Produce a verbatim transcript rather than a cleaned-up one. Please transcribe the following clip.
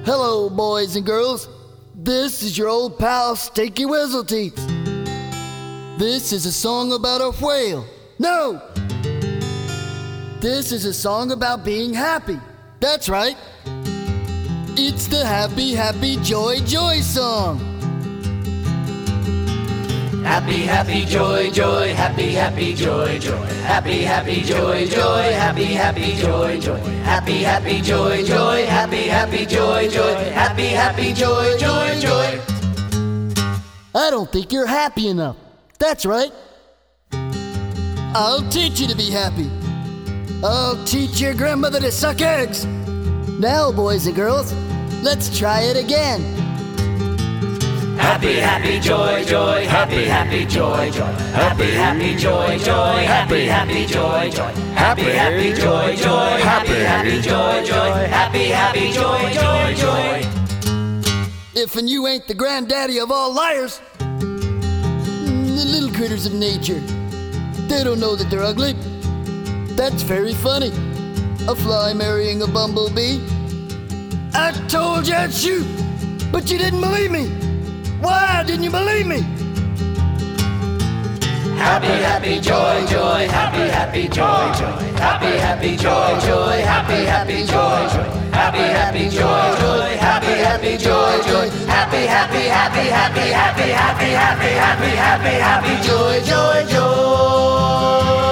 Hello, boys and girls. This is your old pal Stinky Whizzleteeth. This is a song about a whale. No! This is a song about being happy. That's right. It's the Happy, Happy, Joy, Joy song. Happy, happy, joy, joy, happy, happy, joy, joy. Happy, happy, joy, joy, happy, happy, joy, joy. Happy, happy, joy, joy, happy, happy, joy, joy. Happy, happy, joy, joy, joy. I don't think you're happy enough. That's right. I'll teach you to be happy. I'll teach your grandmother to suck eggs. Now, boys and girls, let's try it again. Happy, happy, joy, joy, happy, happy, joy, joy. Happy, happy, joy, joy, happy, happy, joy, joy. Happy, happy, joy, joy, happy, happy, joy, joy. Happy, happy, joy, joy, joy. If and you ain't the granddaddy of all liars, the little critters of nature, they don't know that they're ugly. That's very funny. A fly marrying a bumblebee. I told you I'd shoot, but you didn't believe me. Why didn't you believe me? Happy, happy, joy, joy, happy, happy, joy, joy. Happy, happy, joy, joy, happy, happy, joy, joy. Happy, happy, joy, joy, happy, happy, joy, joy. Happy, happy, happy, happy, happy, happy, happy, happy, happy, happy, joy, joy, joy.